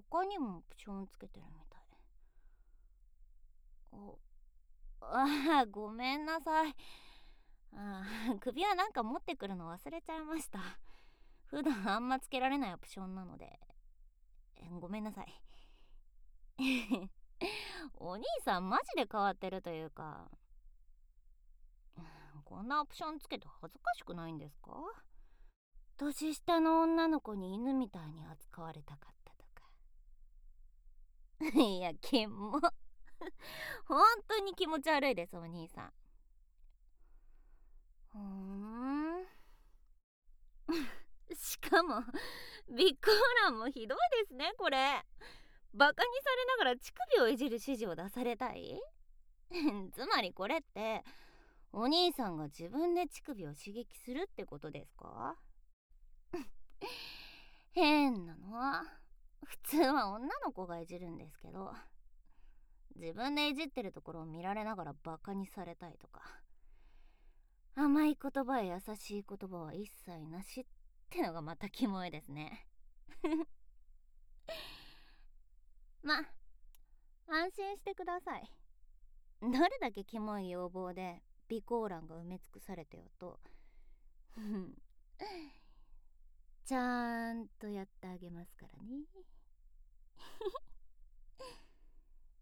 他にもオプションつけてるみたい。ああ、ごめんなさい。首はなんか持ってくるの忘れちゃいました。普段あんまつけられないオプションなので。ごめんなさい。お兄さんマジで変わってるというか、こんなオプションつけて恥ずかしくないんですか？年下の女の子に犬みたいに扱われたかったとか。いや、キモ。本当に気持ち悪いです、お兄さん。ふーん。しかも、備考欄もひどいですね、これ。バカにされながら乳首をいじる指示を出されたい？つまりこれって、お兄さんが自分で乳首を刺激するってことですか？変なのは、普通は女の子がいじるんですけど、自分でいじってるところを見られながらバカにされたいとか、甘い言葉や優しい言葉は一切なしってのがまたキモいですね。ま、安心してください。どれだけキモい要望で備考欄が埋め尽くされてよとちゃんとやってあげますからね。